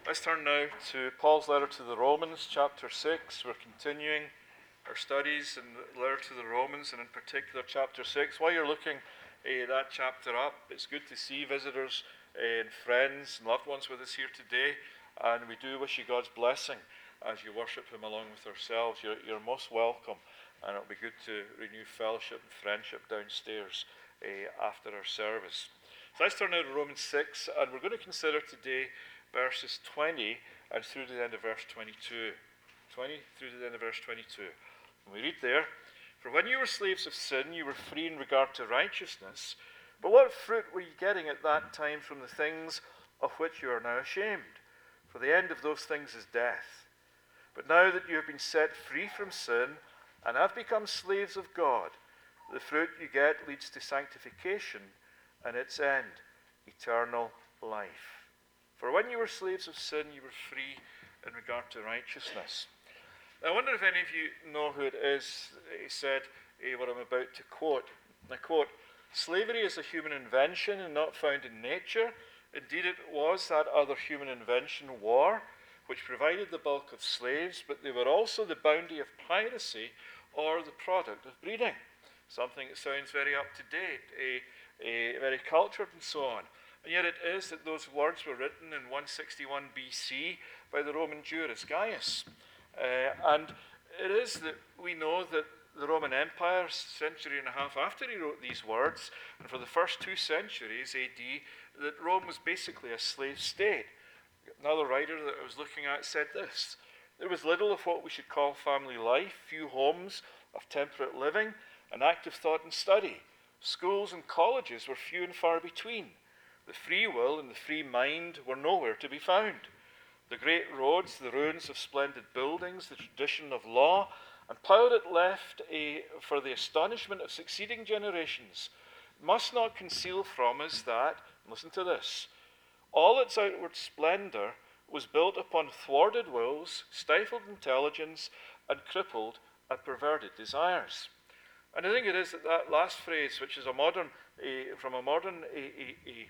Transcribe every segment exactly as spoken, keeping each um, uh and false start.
Let's turn now to Paul's letter to the Romans, chapter six. We're continuing our studies in the letter to the Romans, and in particular chapter six. While you're looking uh, that chapter up, it's good to see visitors uh, and friends and loved ones with us here today, and we do wish you God's blessing as you worship Him along with ourselves. You're, you're most welcome, and it'll be good to renew fellowship and friendship downstairs uh, after our service. So let's turn now to Romans six, and we're going to consider today verses twenty and through to the end of verse twenty-two. twenty through to the end of verse twenty-two. And we read there, "For when you were slaves of sin, you were free in regard to righteousness. But what fruit were you getting at that time from the things of which you are now ashamed? For the end of those things is death. But now that you have been set free from sin and have become slaves of God, the fruit you get leads to sanctification, and its end, eternal life. For when you were slaves of sin, you were free in regard to righteousness." Now, I wonder if any of you know who it is. He said eh, what I'm about to quote. I quote, "Slavery is a human invention and not found in nature. Indeed, it was that other human invention, war, which provided the bulk of slaves, but they were also the bounty of piracy or the product of breeding." Something that sounds very up to date, a, a, very cultured and so on. And yet it is that those words were written in one sixty-one B C by the Roman jurist Gaius. Uh, and it is that we know that the Roman Empire, a century and a half after he wrote these words, and for the first two centuries A D, that Rome was basically a slave state. Another writer that I was looking at said this: "There was little of what we should call family life, few homes of temperate living, and active thought and study. Schools and colleges were few and far between. The free will and the free mind were nowhere to be found. The great roads, the ruins of splendid buildings, the tradition of law, and power it left a, for the astonishment of succeeding generations, must not conceal from us that," listen to this, "all its outward splendor was built upon thwarted wills, stifled intelligence, and crippled and perverted desires." And I think it is that that last phrase, which is a modern, a, from a modern a, a, a,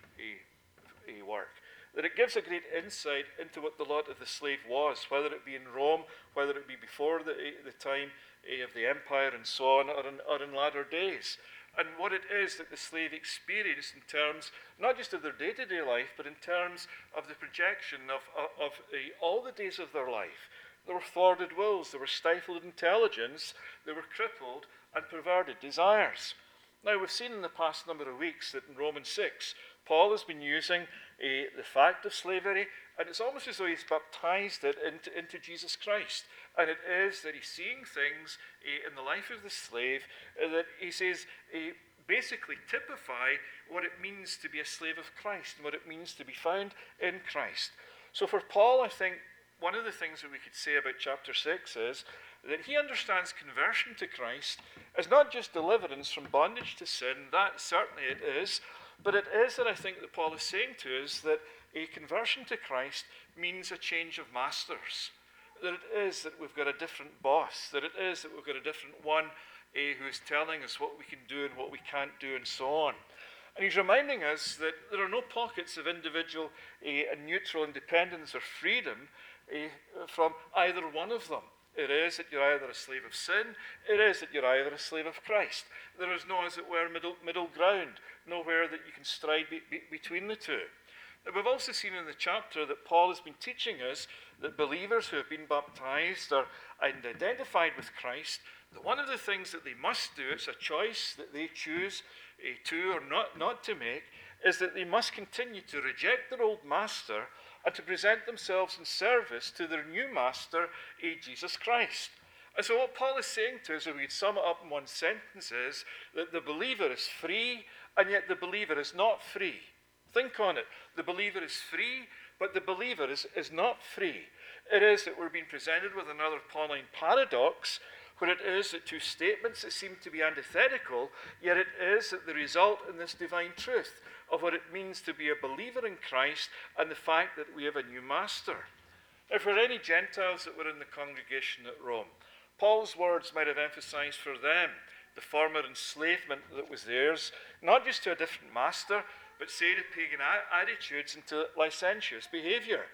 a, a work, that it gives a great insight into what the lot of the slave was, whether it be in Rome, whether it be before the, the time of the empire and so on, or in, or in latter days. And what it is that the slave experienced in terms, not just of their day-to-day life, but in terms of the projection of, of, of uh, all the days of their life. There were thwarted wills, there were stifled intelligence, they were crippled and perverted desires. Now, we've seen in the past number of weeks that in Romans six, Paul has been using uh, the fact of slavery, and it's almost as though he's baptized it into, into Jesus Christ. And it is that he's seeing things uh, in the life of the slave uh, that he says uh, basically typify what it means to be a slave of Christ and what it means to be found in Christ. So for Paul, I think one of the things that we could say about chapter six is that he understands conversion to Christ as not just deliverance from bondage to sin, that certainly it is, but it is that I think that Paul is saying to us that a conversion to Christ means a change of masters. That it is that we've got a different boss, that it is that we've got a different one eh, who is telling us what we can do and what we can't do and so on. And he's reminding us that there are no pockets of individual eh, and neutral independence or freedom eh, from either one of them. It is that you're either a slave of sin, it is that you're either a slave of Christ. There is no, as it were, middle, middle ground, nowhere that you can stride be, be, between the two. Now, we've also seen in the chapter that Paul has been teaching us that believers who have been baptized or and identified with Christ, that one of the things that they must do, it's a choice that they choose uh, to or not, not to make, is that they must continue to reject their old master and to present themselves in service to their new master, uh, Jesus Christ. And so what Paul is saying to us, if we'd sum it up in one sentence, is that the believer is free, and yet the believer is not free. Think on it. The believer is free, but the believer is, is not free. It is that we're being presented with another Pauline paradox, where it is that two statements that seem to be antithetical, yet it is that the result in this divine truth of what it means to be a believer in Christ and the fact that we have a new master. Now, for any Gentiles that were in the congregation at Rome, Paul's words might have emphasized for them the former enslavement that was theirs, not just to a different master, but say to pagan attitudes and to licentious behavior.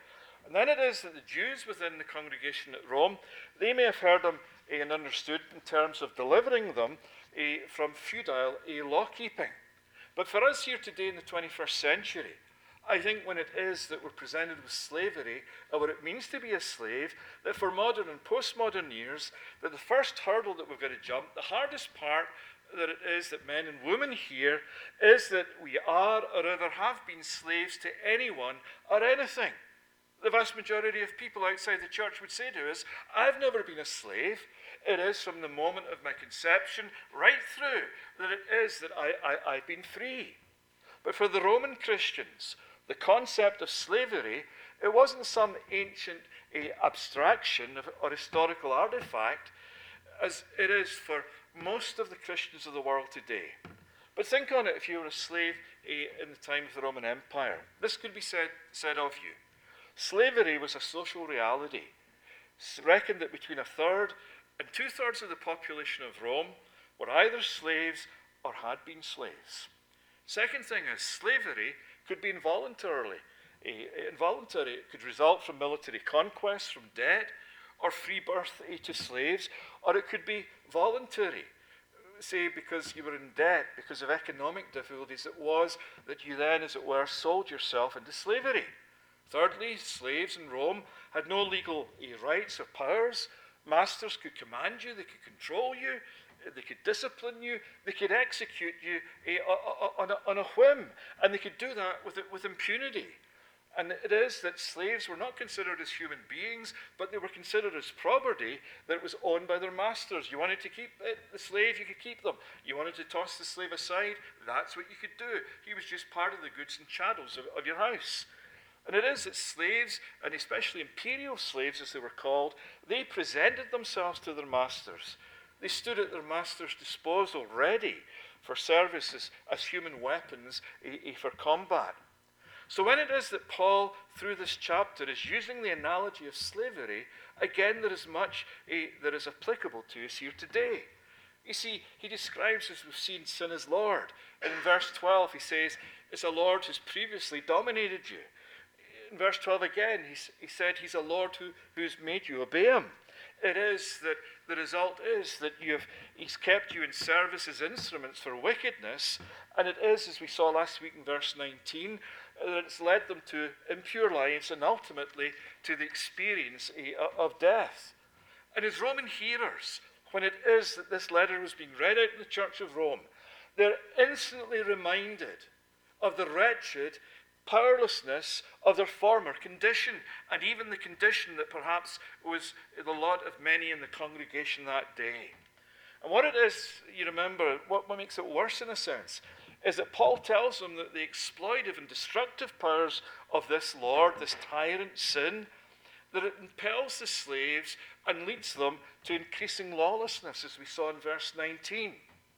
And then it is that the Jews within the congregation at Rome, they may have heard him uh, and understood in terms of delivering them uh, from feudal uh, law-keeping. But for us here today in the twenty-first century, I think when it is that we're presented with slavery, or what it means to be a slave, that for modern and postmodern years, that the first hurdle that we've got to jump, the hardest part that it is that men and women hear, is that we are or ever have been slaves to anyone or anything. The vast majority of people outside the church would say to us, I've never been a slave. It is from the moment of my conception right through that it is that I, I, I've been free. But for the Roman Christians, the concept of slavery, it wasn't some ancient uh, abstraction of, or historical artifact, as it is for most of the Christians of the world today. But think on it if you were a slave uh, in the time of the Roman Empire. This could be said, said of you. Slavery was a social reality. It's reckoned that between a third and two-thirds of the population of Rome were either slaves or had been slaves. Second thing is, slavery could be involuntarily. Uh, involuntary. It could result from military conquest, from debt, or free birth uh, to slaves, or it could be voluntary. Say because you were in debt, because of economic difficulties, it was that you then, as it were, sold yourself into slavery. Thirdly, slaves in Rome had no legal uh, rights or powers. Masters could command you, they could control you, they could discipline you, they could execute you uh, on, a, on a whim, and they could do that with, with impunity. And it is that slaves were not considered as human beings, but they were considered as property that was owned by their masters. You wanted to keep it, the slave, you could keep them. You wanted to toss the slave aside, that's what you could do. He was just part of the goods and chattels of, of your house. And it is that slaves, and especially imperial slaves as they were called, they presented themselves to their masters. They stood at their master's disposal, ready for services as human weapons eh, eh, for combat. So when it is that Paul, through this chapter, is using the analogy of slavery, again there is much eh, that is applicable to us here today. You see, he describes, as we've seen, sin as Lord. And in verse twelve he says, it's a Lord who's previously dominated you. In verse twelve again, he, he said he's a Lord who, who's made you obey him. It is that the result is that you've, he's kept you in service as instruments for wickedness, and it is, as we saw last week in verse nineteen, that it's led them to impure lives and ultimately to the experience of death. And as Roman hearers, when it is that this letter was being read out in the Church of Rome, they're instantly reminded of the wretched powerlessness of their former condition, and even the condition that perhaps was the lot of many in the congregation that day. And what it is, you remember, what, what makes it worse in a sense, is that Paul tells them that the exploitive and destructive powers of this Lord, this tyrant sin, that it impels the slaves and leads them to increasing lawlessness, as we saw in verse nineteen.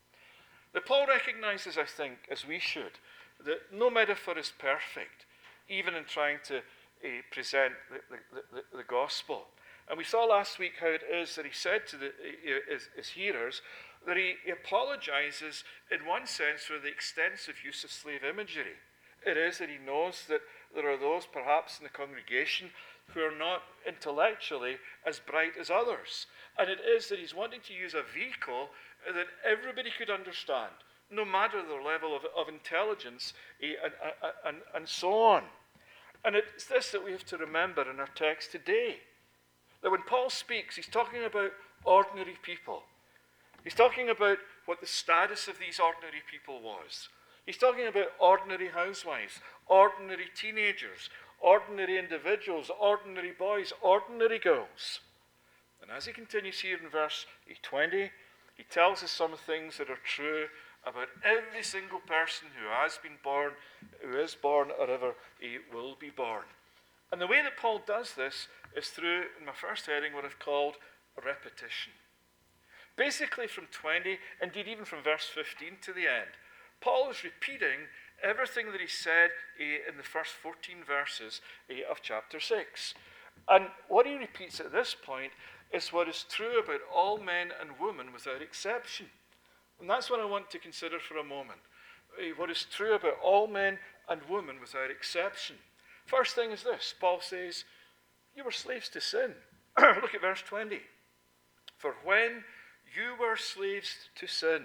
That Paul recognizes, I think, as we should, that no metaphor is perfect, even in trying to uh, present the, the, the, the gospel. And we saw last week how it is that he said to the, uh, his, his hearers that he, he apologizes in one sense for the extensive use of slave imagery. It is that he knows that there are those perhaps in the congregation who are not intellectually as bright as others. And it is that he's wanting to use a vehicle that everybody could understand, no matter their level of, of intelligence eh, and, and, and so on. And it's this that we have to remember in our text today. That when Paul speaks, he's talking about ordinary people. He's talking about what the status of these ordinary people was. He's talking about ordinary housewives, ordinary teenagers, ordinary individuals, ordinary boys, ordinary girls. And as he continues here in verse twenty, he tells us some things that are true about every single person who has been born, who is born, or ever he will be born. And the way that Paul does this is through, in my first heading, what I've called a repetition. Basically from twenty, indeed even from verse fifteen to the end, Paul is repeating everything that he said uh, in the first fourteen verses uh, of chapter six. And what he repeats at this point is what is true about all men and women without exception. And that's what I want to consider for a moment. Uh, what is true about all men and women without exception. First thing is this. Paul says, You were slaves to sin. Look at verse twenty. For when you were slaves to sin.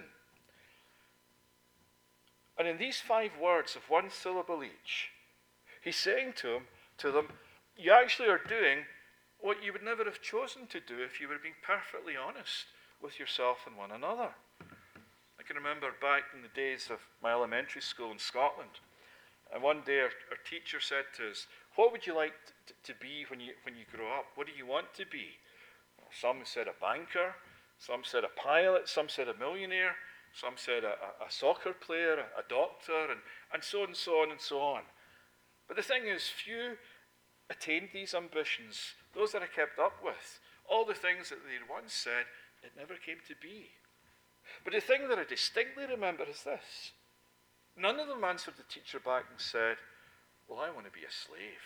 And in these five words of one syllable each, he's saying to them, to them, you actually are doing what you would never have chosen to do if you were being perfectly honest with yourself and one another. I can remember back in the days of my elementary school in Scotland, and one day our, our teacher said to us, what would you like to, to be when you, when you grow up? What do you want to be? Some said a banker, some said a pilot, some said a millionaire, some said a, a, a soccer player, a, a doctor, and, and so on and so on and so on. But the thing is, few attained these ambitions. Those that I kept up with, all the things that they'd once said, it never came to be. But the thing that I distinctly remember is this. None of them answered the teacher back and said, well, I want to be a slave.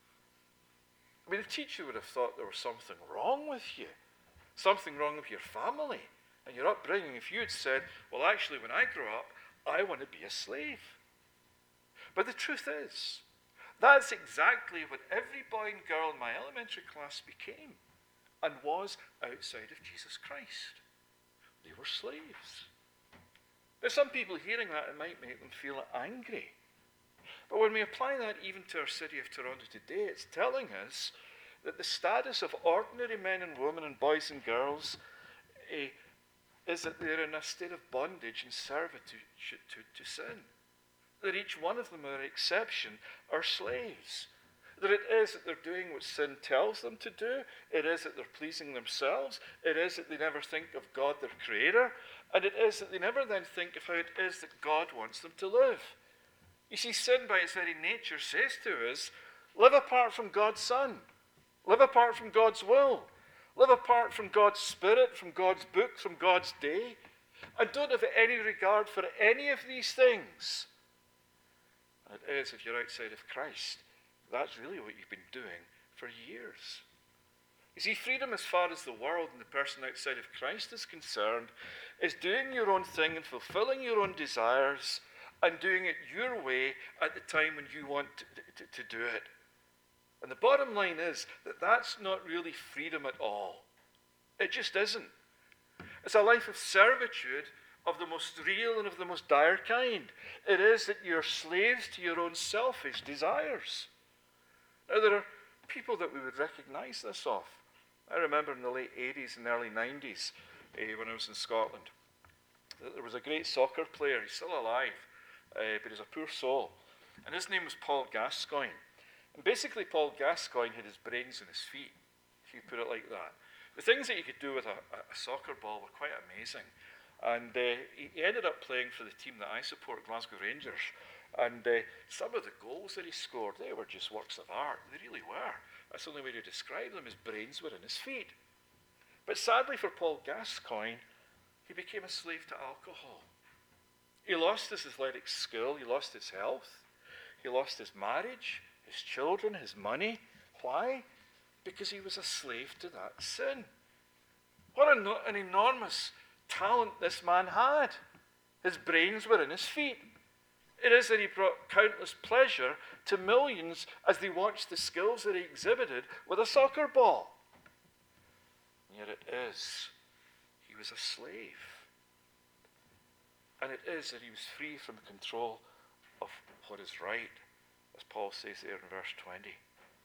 I mean, the teacher would have thought there was something wrong with you, something wrong with your family and your upbringing if you had said, well, actually, when I grow up, I want to be a slave. But the truth is, that's exactly what every boy and girl in my elementary class became and was outside of Jesus Christ. They were slaves. Now, some people hearing that, it might make them feel angry. But when we apply that even to our city of Toronto today, it's telling us that the status of ordinary men and women and boys and girls eh, is that they're in a state of bondage and servitude to, to, to sin. That each one of them, without exception, are slaves. That it is that they're doing what sin tells them to do. It is that they're pleasing themselves. It is that they never think of God, their creator. And it is that they never then think of how it is that God wants them to live. You see, sin by its very nature says to us, live apart from God's Son. Live apart from God's will. Live apart from God's Spirit, from God's book, from God's day. And don't have any regard for any of these things. It is, if you're outside of Christ, that's really what you've been doing for years. You see, freedom as far as the world and the person outside of Christ is concerned is doing your own thing and fulfilling your own desires and doing it your way at the time when you want to, to, to do it. And the bottom line is that that's not really freedom at all. It just isn't. It's a life of servitude of the most real and of the most dire kind. It is that you're slaves to your own selfish desires. Now, there are people that we would recognize this of. I remember in the late eighties and early nineties, eh, when I was in Scotland, that there was a great soccer player. He's still alive, uh, but he's a poor soul. And his name was Paul Gascoigne. And basically, Paul Gascoigne had his brains in his feet, if you put it like that. The things that he could do with a, a soccer ball were quite amazing. And uh, he, he ended up playing for the team that I support, Glasgow Rangers. And uh, some of the goals that he scored, they were just works of art. They really were. That's the only way to describe them. His brains were in his feet. But sadly for Paul Gascoigne, he became a slave to alcohol. He lost his athletic skill. He lost his health. He lost his marriage, his children, his money. Why? Because he was a slave to that sin. What an, an enormous talent this man had. His brains were in his feet. It is that he brought countless pleasure to millions as they watched the skills that he exhibited with a soccer ball. And yet it is, he was a slave. And it is that he was free from control of what is right, as Paul says there in verse twenty.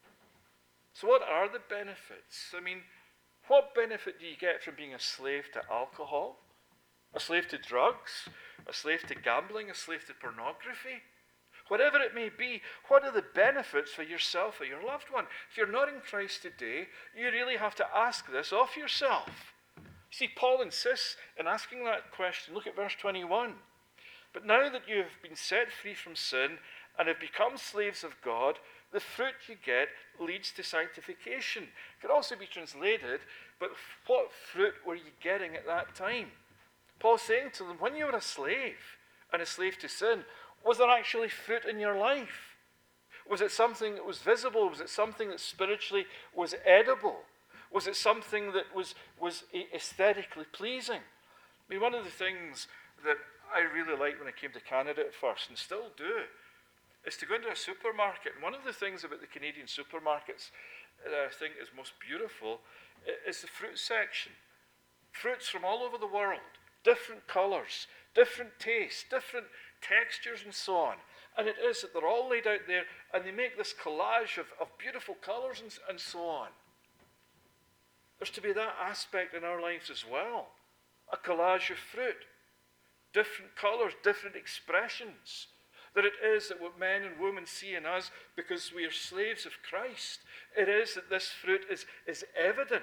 So what are the benefits? I mean, what benefit do you get from being a slave to alcohol? A slave to drugs? A slave to gambling? A slave to pornography? Whatever it may be, what are the benefits for yourself or your loved one? If you're not in Christ today, you really have to ask this of yourself. See, Paul insists in asking that question. Look at verse twenty-one. But now that you have been set free from sin and have become slaves of God, the fruit you get leads to sanctification. It could also be translated, but what fruit were you getting at that time? Paul's saying to them, when you were a slave and a slave to sin, was there actually fruit in your life? Was it something that was visible? Was it something that spiritually was edible? Was it something that was, was aesthetically pleasing? I mean, one of the things that I really liked when I came to Canada at first, and still do, is to go into a supermarket. And one of the things about the Canadian supermarkets that I think is most beautiful is the fruit section. Fruits from all over the world, different colours, different tastes, different textures and so on. And it is that they're all laid out there and they make this collage of, of beautiful colours and, and so on. There's to be that aspect in our lives as well. A collage of fruit. Different colours, different expressions. That it is that what men and women see in us because we are slaves of Christ, it is that this fruit is, is evident.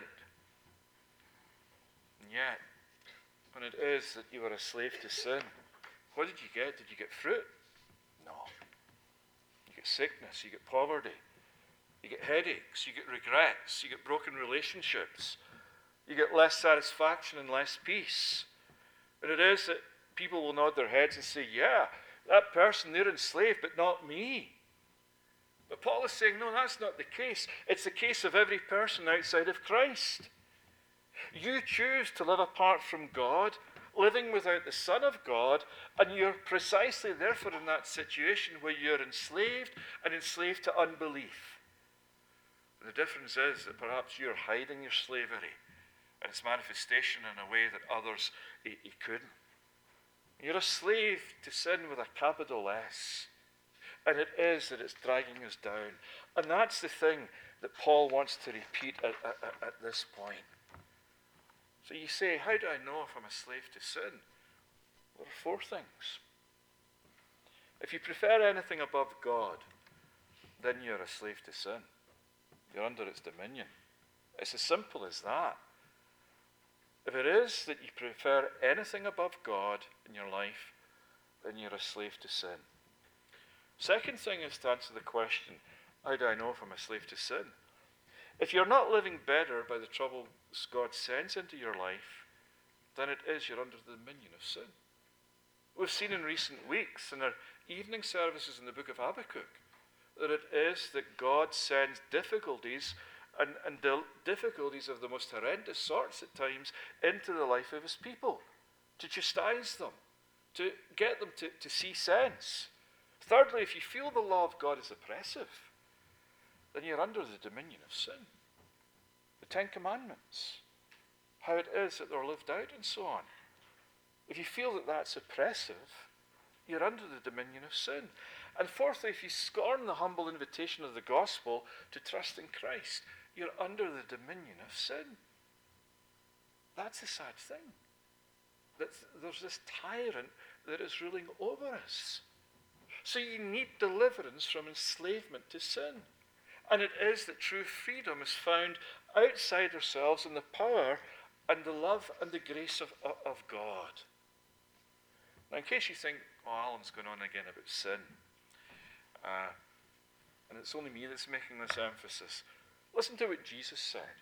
And yet, when it is that you are a slave to sin, what did you get? Did you get fruit? No. You get sickness, you get poverty, you get headaches, you get regrets, you get broken relationships, you get less satisfaction and less peace. And it is that people will nod their heads and say, yeah, that person, they're enslaved, but not me. But Paul is saying, no, that's not the case. It's the case of every person outside of Christ. You choose to live apart from God, living without the Son of God, and you're precisely therefore in that situation where you're enslaved and enslaved to unbelief. The difference is that perhaps you're hiding your slavery and its manifestation in a way that others you, you couldn't. You're a slave to sin with a capital S. And it is that it's dragging us down. And that's the thing that Paul wants to repeat at, at, at this point. So you say, how do I know if I'm a slave to sin? Well, there are four things. If you prefer anything above God, then you're a slave to sin. You're under its dominion. It's as simple as that. If it is that you prefer anything above God in your life, then you're a slave to sin. Second thing is to answer the question, how do I know if I'm a slave to sin? If you're not living better by the troubles God sends into your life, then it is you're under the dominion of sin. We've seen in recent weeks in our evening services in the book of Habakkuk that it is that God sends difficulties and, and the difficulties of the most horrendous sorts at times into the life of his people, to chastise them, to get them to, to see sense. Thirdly, if you feel the law of God is oppressive, then you're under the dominion of sin. The Ten Commandments, how it is that they're lived out and so on. If you feel that that's oppressive, you're under the dominion of sin. And fourthly, if you scorn the humble invitation of the gospel to trust in Christ, you're under the dominion of sin. That's the sad thing. That there's this tyrant that is ruling over us. So you need deliverance from enslavement to sin. And it is that true freedom is found outside ourselves in the power and the love and the grace of, of, of God. Now, in case you think, oh, Alan's going on again about sin, uh, and it's only me that's making this emphasis, listen to what Jesus said.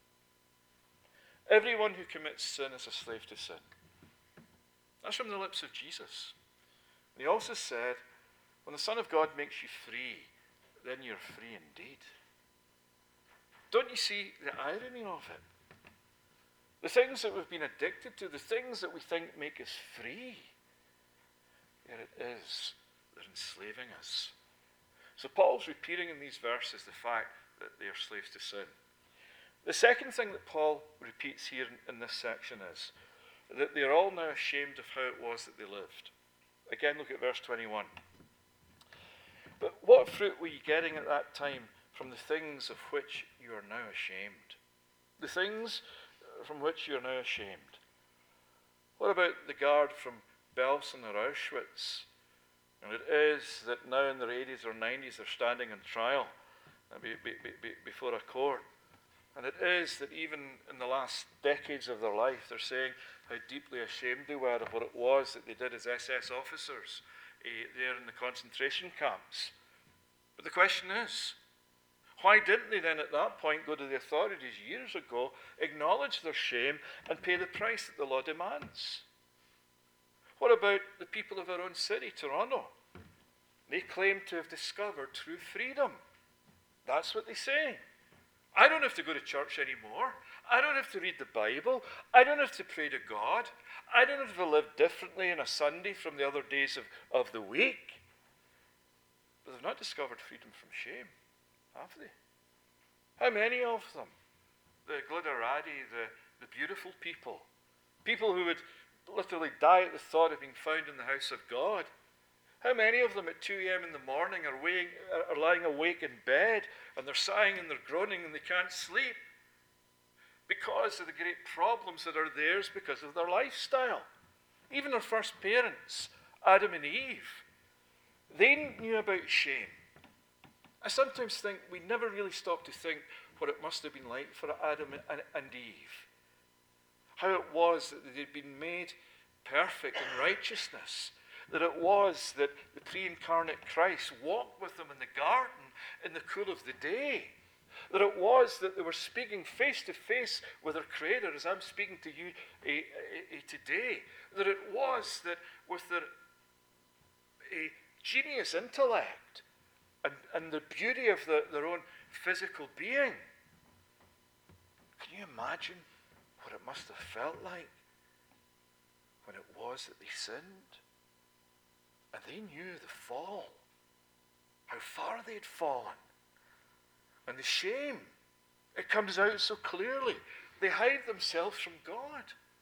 Everyone who commits sin is a slave to sin. That's from the lips of Jesus. And he also said, when the Son of God makes you free, then you're free indeed. Don't you see the irony of it? The things that we've been addicted to, the things that we think make us free, yet it is, they're enslaving us. So Paul's repeating in these verses the fact that they are slaves to sin. The second thing that Paul repeats here in, in this section is that they are all now ashamed of how it was that they lived. Again, look at verse twenty-one. But what fruit were you getting at that time from the things of which you are now ashamed? The things from which you are now ashamed. What about the guard from Belsen or Auschwitz? And it is that now in their eighties or nineties they're standing on trial be, be, be, before a court. And it is that even in the last decades of their life they're saying how deeply ashamed they were of what it was that they did as S S officers uh, there in the concentration camps. But the question is, why didn't they then at that point go to the authorities years ago, acknowledge their shame and pay the price that the law demands? What about the people of our own city, Toronto? They claim to have discovered true freedom. That's what they say. I don't have to go to church anymore. I don't have to read the Bible. I don't have to pray to God. I don't have to live differently on a Sunday from the other days of, of the week. But they've not discovered freedom from shame, have they? How many of them? The glitterati, the, the beautiful people. People who would literally die at the thought of being found in the house of God. How many of them at two a.m. in the morning are, weighing, are lying awake in bed and they're sighing and they're groaning and they can't sleep because of the great problems that are theirs because of their lifestyle? Even our first parents, Adam and Eve, they knew about shame. I sometimes think we never really stop to think what it must have been like for Adam and, and Eve. How it was that they'd been made perfect in righteousness. That it was that the pre-incarnate Christ walked with them in the garden in the cool of the day. That it was that they were speaking face to face with their Creator, as I'm speaking to you uh, uh, today. That it was that with their uh, genius intellect and, and the beauty of the, their own physical being, can you imagine what it must have felt like when it was that they sinned? And they knew the fall, how far they'd fallen. And the shame, it comes out so clearly. They hide themselves from God.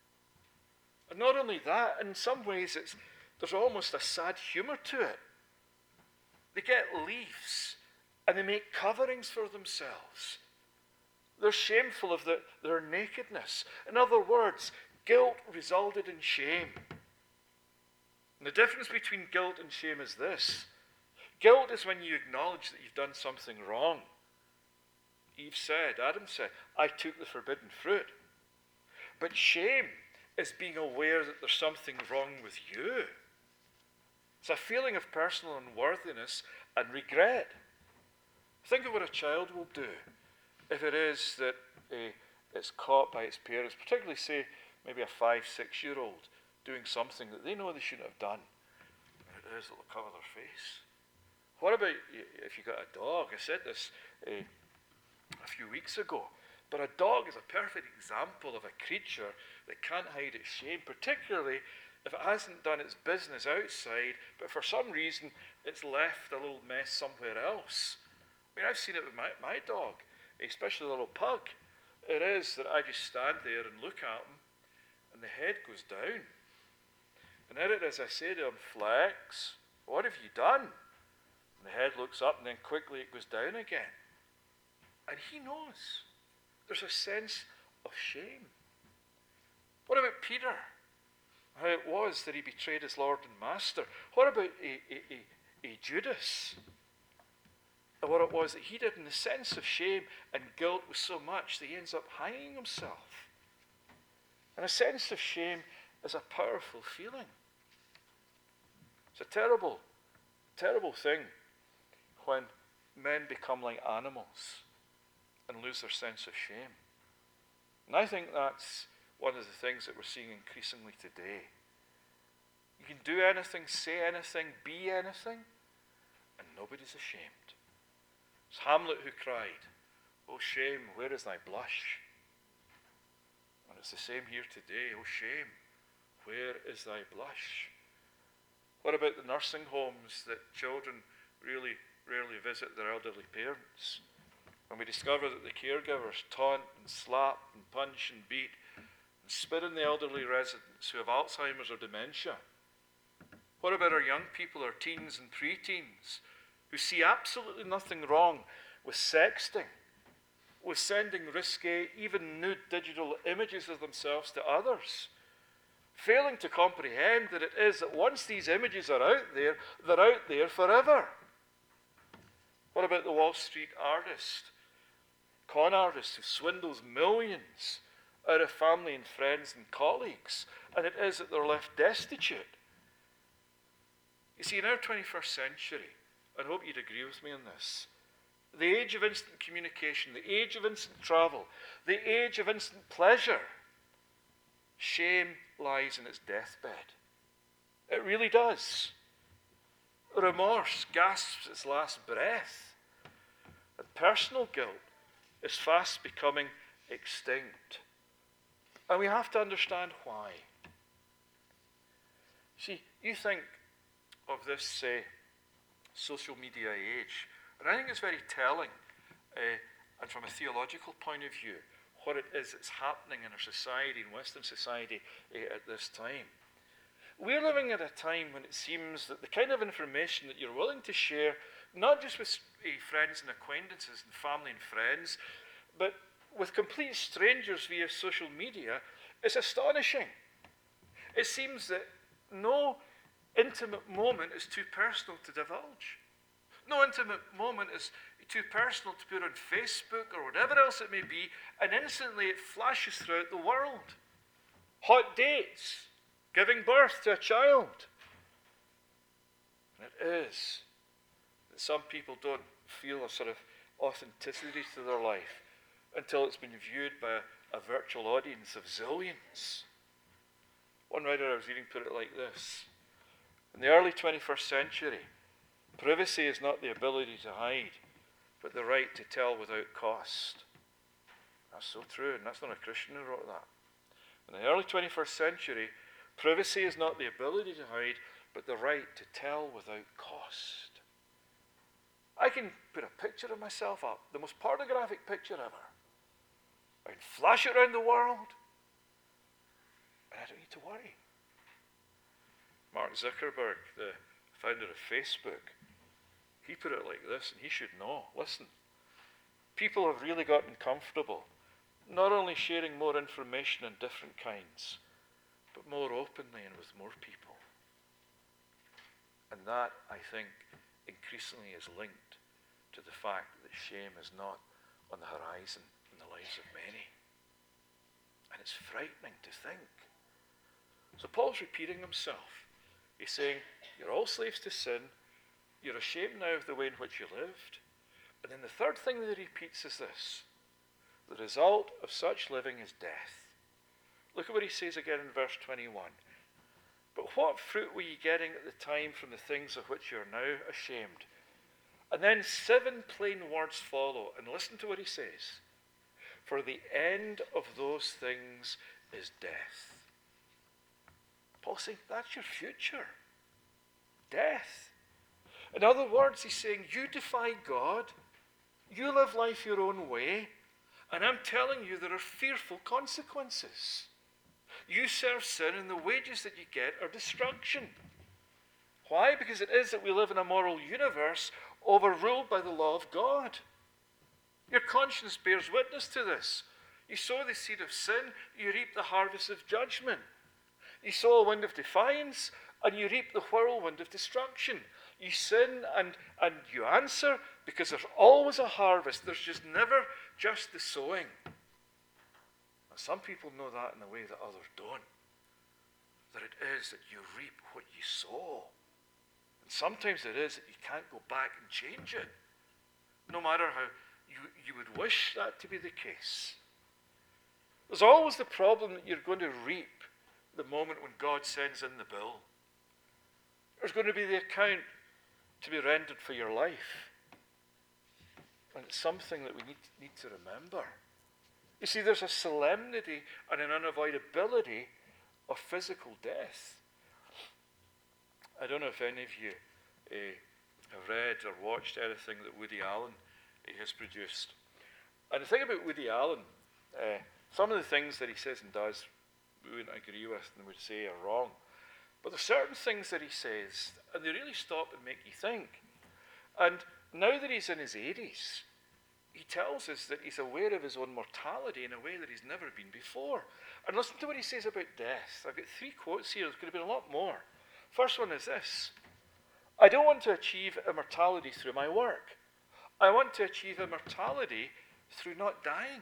And not only that, in some ways it's, there's almost a sad humour to it. They get leaves and they make coverings for themselves. They're shameful of the, their nakedness. In other words, guilt resulted in shame. And the difference between guilt and shame is this. Guilt is when you acknowledge that you've done something wrong. Eve said, Adam said, I took the forbidden fruit. But shame is being aware that there's something wrong with you. It's a feeling of personal unworthiness and regret. Think of what a child will do if it is that uh, it's caught by its parents, particularly, say, maybe a five, six-year-old doing something that they know they shouldn't have done. It is, it'll cover their face. What about if you've got a dog? I said this uh, a few weeks ago, but a dog is a perfect example of a creature that can't hide its shame, particularly if it hasn't done its business outside, but for some reason it's left a little mess somewhere else. I mean, I've seen it with my, my dog, especially the little pug. It is that I just stand there and look at him, and the head goes down. And there it is, I say to him, Flex, what have you done? And the head looks up and then quickly it goes down again. And he knows. There's a sense of shame. What about Peter? How it was that he betrayed his Lord and Master. What about a, a, a, a Judas? And what it was that he did, and the sense of shame and guilt was so much that he ends up hanging himself. And a sense of shame is a powerful feeling. It's a terrible, terrible thing when men become like animals and lose their sense of shame. And I think that's one of the things that we're seeing increasingly today. You can do anything, say anything, be anything, and nobody's ashamed. It's Hamlet who cried, "Oh shame, where is thy blush?" And it's the same here today. Oh shame, where is thy blush? What about the nursing homes that children really rarely visit their elderly parents? When we discover that the caregivers taunt and slap and punch and beat and spit in the elderly residents who have Alzheimer's or dementia. What about our young people, our teens and pre-teens, who see absolutely nothing wrong with sexting, with sending risque, even nude digital images of themselves to others, failing to comprehend that it is that once these images are out there, they're out there forever? What about the Wall Street artist, con artist who swindles millions out of family and friends and colleagues, and it is that they're left destitute? You see, in our twenty-first century, I hope you'd agree with me on this, the age of instant communication, the age of instant travel, the age of instant pleasure, shame lies in its deathbed. It really does. Remorse gasps its last breath. And personal guilt is fast becoming extinct. And we have to understand why. See, you think of this uh, social media age, and I think it's very telling uh, and from a theological point of view, what it is that's happening in our society, in Western society, eh, at this time. We're living at a time when it seems that the kind of information that you're willing to share, not just with eh, friends and acquaintances and family and friends, but with complete strangers via social media, is astonishing. It seems that no intimate moment is too personal to divulge. No intimate moment is too personal to put on Facebook or whatever else it may be, and instantly it flashes throughout the world. Hot dates, giving birth to a child. And it is that some people don't feel a sort of authenticity to their life until it's been viewed by a, a virtual audience of zillions. One writer I was reading put it like this: in the early twenty-first century, privacy is not the ability to hide, but the right to tell without cost. That's so true, and that's not a Christian who wrote that. In the early twenty-first century, privacy is not the ability to hide, but the right to tell without cost. I can put a picture of myself up, the most pornographic picture ever. I can flash it around the world, and I don't need to worry. Mark Zuckerberg, the founder of Facebook, he put it like this, and he should know. Listen, people have really gotten comfortable, not only sharing more information in different kinds, but more openly and with more people. And that, I think, increasingly is linked to the fact that shame is not on the horizon in the lives of many. And it's frightening to think. So Paul's repeating himself. He's saying, you're all slaves to sin. You're ashamed now of the way in which you lived. And then the third thing that he repeats is this: the result of such living is death. Look at what he says again in verse twenty-one. But what fruit were ye getting at the time from the things of which you are now ashamed? And then seven plain words follow. And listen to what he says. For the end of those things is death. Paul's saying, that's your future. Death. In other words, he's saying, you defy God, you live life your own way, and I'm telling you there are fearful consequences. You serve sin, and the wages that you get are destruction. Why? Because it is that we live in a moral universe overruled by the law of God. Your conscience bears witness to this. You sow the seed of sin, you reap the harvest of judgment. You sow a wind of defiance, and you reap the whirlwind of destruction. You sin and, and you answer, because there's always a harvest. There's just never just the sowing. And some people know that in a way that others don't. That it is that you reap what you sow. And sometimes it is that you can't go back and change it, no matter how you, you would wish that to be the case. There's always the problem that you're going to reap the moment when God sends in the bill. There's going to be the account to be rendered for your life. And it's something that we need, need to remember. You see, there's a solemnity and an unavoidability of physical death. I don't know if any of you uh, have read or watched anything that Woody Allen uh, has produced. And the thing about Woody Allen, uh, some of the things that he says and does, we wouldn't agree with and would say are wrong. But there's certain things that he says, and they really stop and make you think. And now that he's in his eighties, he tells us that he's aware of his own mortality in a way that he's never been before. And listen to what he says about death. I've got three quotes here. There's going to be a lot more. First one is this: I don't want to achieve immortality through my work. I want to achieve immortality through not dying.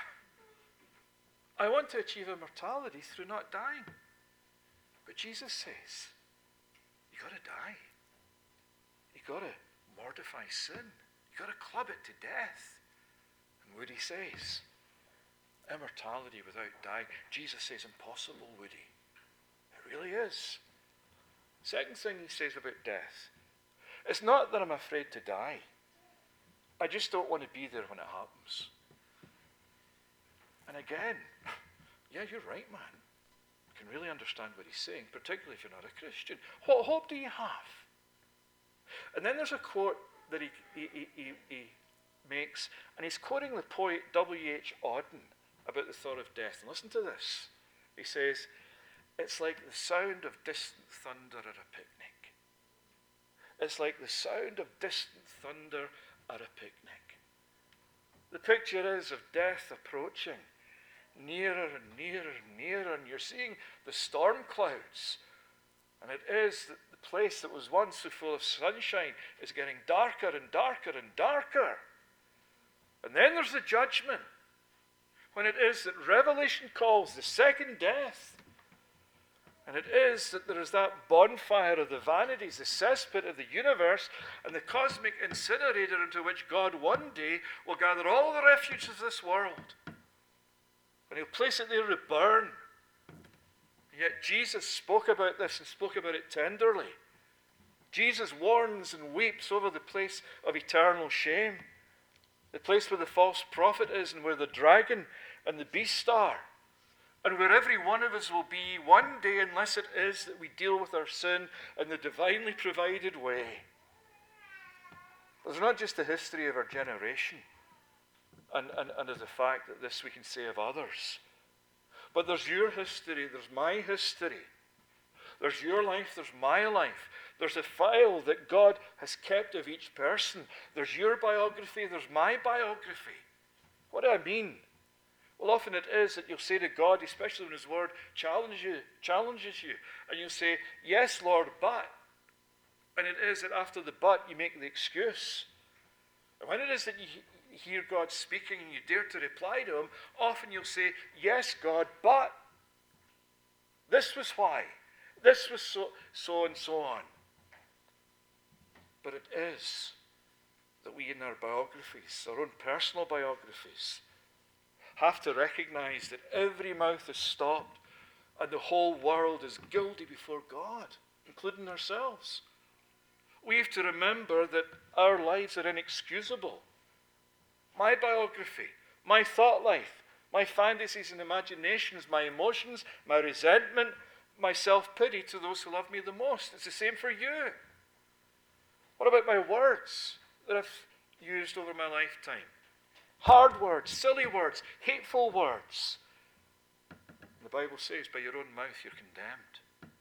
I want to achieve immortality through not dying. But Jesus says, you got to die. You got to mortify sin. You got to club it to death. And Woody says, immortality without dying. Jesus says, impossible, Woody. It really is. Second thing he says about death, it's not that I'm afraid to die. I just don't want to be there when it happens. And again, yeah, you're right, man. You can really understand what he's saying, particularly if you're not a Christian. What hope do you have? And then there's a quote that he, he, he, he, makes, and he's quoting the poet W H Auden about the thought of death. And listen to this. He says, it's like the sound of distant thunder at a picnic. It's like the sound of distant thunder at a picnic. The picture is of death approaching, nearer and nearer and nearer, and you're seeing the storm clouds. And it is that the place that was once so full of sunshine is getting darker and darker and darker. And then there's the judgment, when it is that Revelation calls the second death. And it is that there is that bonfire of the vanities, the cesspit of the universe, and the cosmic incinerator into which God one day will gather all the refuge of this world. And he'll place it there to burn. And yet Jesus spoke about this and spoke about it tenderly. Jesus warns and weeps over the place of eternal shame, the place where the false prophet is and where the dragon and the beast are, and where every one of us will be one day, unless it is that we deal with our sin in the divinely provided way. There's not just the history of our generation and, and, and of the fact that this we can say of others, but there's your history, there's my history, there's your life, there's my life. There's a file that God has kept of each person. There's your biography, there's my biography. What do I mean? Well, often it is that you'll say to God, especially when His Word challenges you, challenges you, and you'll say, yes, Lord, but. And it is that after the but, you make the excuse. And when it is that you hear God speaking and you dare to reply to Him, often you'll say, yes, God, but. This was why. This was so, so and so on. But it is that we in our biographies, our own personal biographies, have to recognize that every mouth is stopped and the whole world is guilty before God, including ourselves. We have to remember that our lives are inexcusable. My biography, my thought life, my fantasies and imaginations, my emotions, my resentment, my self-pity to those who love me the most. It's the same for you. What about my words that I've used over my lifetime? Hard words, silly words, hateful words. The Bible says, by your own mouth you're condemned.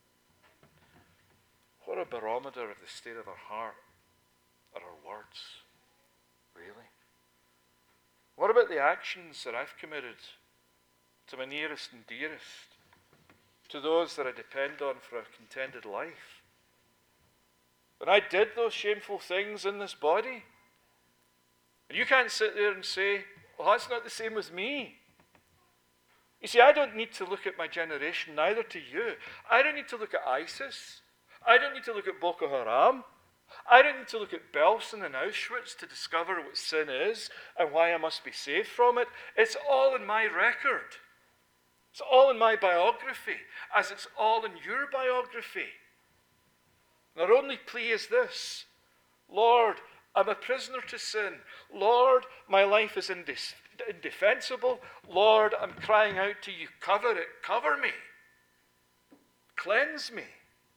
What a barometer of the state of our heart are our words, really. What about the actions that I've committed to my nearest and dearest, to those that I depend on for a contented life? When I did those shameful things in this body, and you can't sit there and say, well, that's not the same with me. You see, I don't need to look at my generation, neither to you. I don't need to look at ISIS. I don't need to look at Boko Haram. I don't need to look at Belsen and Auschwitz to discover what sin is and why I must be saved from it. It's all in my record. It's all in my biography, as it's all in your biography. And our only plea is this: Lord, I'm a prisoner to sin. Lord, my life is indis- indefensible. Lord, I'm crying out to you, cover it, cover me. Cleanse me.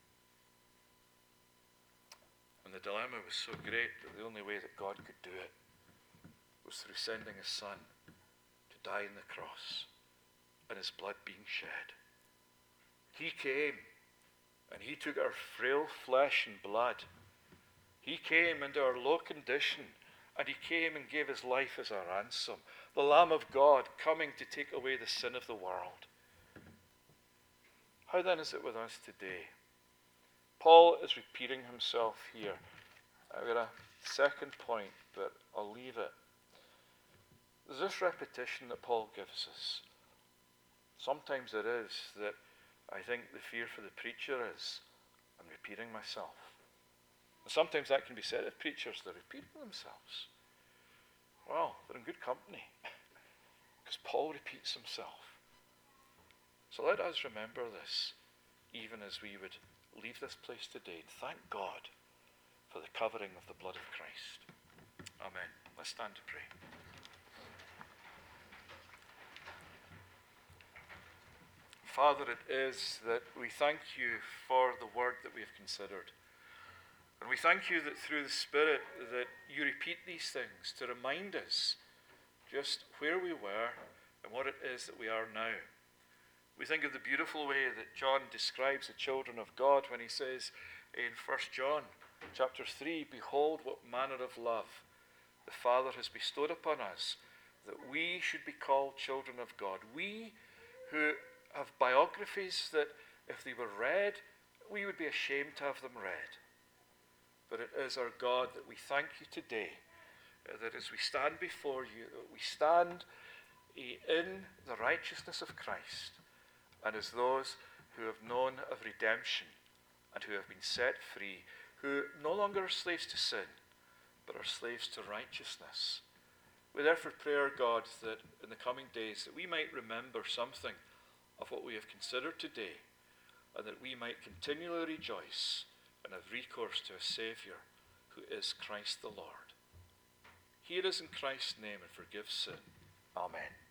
And the dilemma was so great that the only way that God could do it was through sending His Son to die on the cross and His blood being shed. He came and He took our frail flesh and blood. He came into our low condition, and He came and gave His life as a ransom. The Lamb of God coming to take away the sin of the world. How then is it with us today? Paul is repeating himself here. I've got a second point, but I'll leave it. There's this repetition that Paul gives us. Sometimes it is that I think the fear for the preacher is, I'm repeating myself. And sometimes that can be said of preachers, they're repeating themselves. Well, they're in good company, because Paul repeats himself. So let us remember this, even as we would leave this place today, and thank God for the covering of the blood of Christ. Amen. Let's stand to pray. Father, it is that we thank you for the word that we have considered. And we thank you that through the Spirit that you repeat these things to remind us just where we were and what it is that we are now. We think of the beautiful way that John describes the children of God when he says in First John chapter three, behold what manner of love the Father has bestowed upon us, that we should be called children of God. We who have biographies that if they were read, we would be ashamed to have them read. But it is our God that we thank you today, uh, that as we stand before you, that we stand uh, in the righteousness of Christ, and as those who have known of redemption and who have been set free, who no longer are slaves to sin, but are slaves to righteousness. We therefore pray, our God, that in the coming days that we might remember something of what we have considered today, and that we might continually rejoice and have recourse to a Saviour who is Christ the Lord. Hear us in Christ's name and forgive sin. Amen.